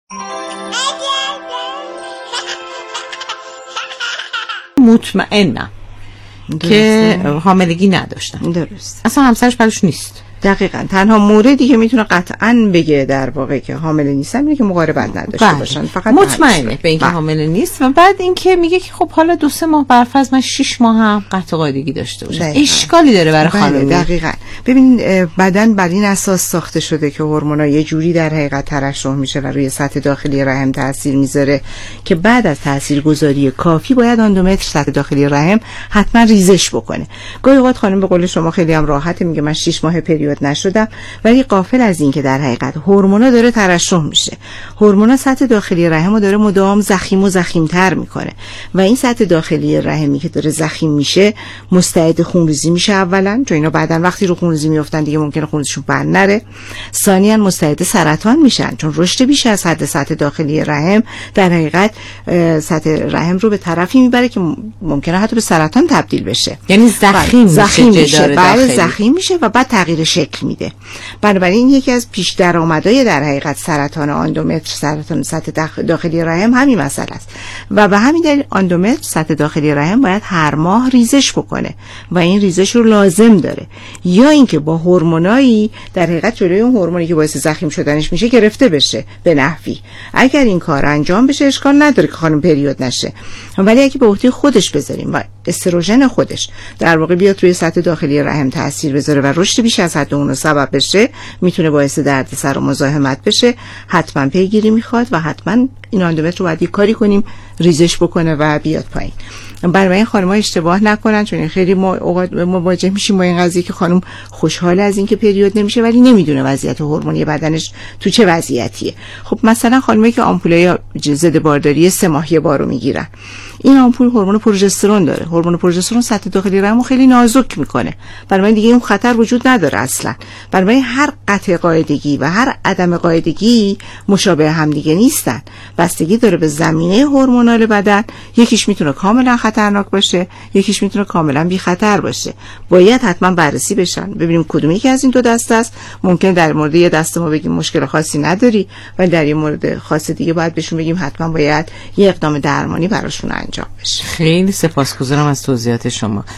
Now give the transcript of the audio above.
مطمئنم که حاملگی نداشتن. درست. اصلا همسرش براش نیست. دقیقاً. تنها موردی که میتونه قطعاً بگه در واقع که حامل نیستن اینه که مقاربت نداشته باشن. فقط مطمئنه به اینکه حامل نیست. و بعد اینکه میگه که خب حالا 2-3 ماه برفرض من 6 ماه هم قطع قاعدگی داشته باشم، اشکالی داره برای خانم؟ دقیقاً. ببین بدن بر این اساس ساخته شده که هورمونا یه جوری در حقیقت ترشح میشه و روی سطح داخلی رحم تاثیر میذاره که بعد از تاثیرگذاری کافی باید اندومتر سطح داخلی رحم حتما ریزش بکنه. گاهی اوقات خانم به قول شما خیلی هم راحته میگه من 6 ماه پریود نشدم، ولی غافل از این که در حقیقت هورمونا داره ترشح میشه. هورمونا سطح داخلی رحمو داره مدام ضخیم و ضخیم‌تر میکنه و این سطح داخلی رحمی که داره ضخیم میشه مستعد خونریزی میشه. اولا چون اینا بعدن وقتی رو خونریزی میافتن دیگه ممکنه خونریزیشون بند نره. ثانیاً مستعد سرطان میشن چون رشد بیش از حد سطح داخلی رحم در حقیقت سطح رحم رو به طرفی میبره که ممکنه حتی به سرطان تبدیل بشه. یعنی ضخیم میشه. بعد ضخیم میشه و بعد تغییر شکل میده. بنابراین یکی از پیش درآمدهای در حقیقت سرطان اندومتر، سرطان سطح داخلی رحم همین مسئله است و به همین دلیل اندومتر سطح داخلی رحم باید هر ماه ریزش بکنه و این ریزش رو لازم داره، یا اینکه با هورمونایی در حقیقت جلوی اون هورمونی که باعث ضخیم شدنش میشه گرفته بشه به نحوی. اگر این کار انجام بشه اشکال نداره که خانم پریود نشه، ولی اگه به عهده خودش بذاریم و استروژن خودش در واقع بیاد روی سطح داخلی رحم تاثیر بذاره و رشد بیش از حد اون سبب بشه، میتونه باعث دردسر و مزاحمت بشه. حتما پیگیری میخواد و حتما این اندومتر رو باید یه کاری کنیم ریزش بکنه و بیاد پایین. برای این خانم‌ها اشتباه نکنن چون خیلی مواجه میشیم با این قضیه که خانم خوشحال از اینکه پریود نمیشه ولی نمیدونه وضعیت هورمونی بدنش تو چه وضعیتیه. خب مثلا خانمایی که آمپولای ضد بارداری 3 ماه یه بارو میگیرن، این آمپول هورمون پروژسترون داره. هورمون پروژسترون سطح داخلی رحمو خیلی نازک میکنه، برای دیگه این خطر وجود نداره اصلا. برای هر قطع قاعدگی و هر عدم قاعدگی مشابه هم دیگه نیستن، بستگی داره به زمینه هورمونال بدن. یکیش میتونه کاملا خطرناک باشه، یکیش میتونه کاملا بی خطر باشه. باید حتما بررسی بشن ببینیم کدوم یکی از این دو دسته است. ممکن در مورد یه دسته ما بگیم مشکل خاصی نداری، ولی در یه مورد خاص دیگه باید بهشون بگیم حتما باید یه اقدام درمانی براشون انجام بشه. خیلی سپاسگزارم از توضیحات شما.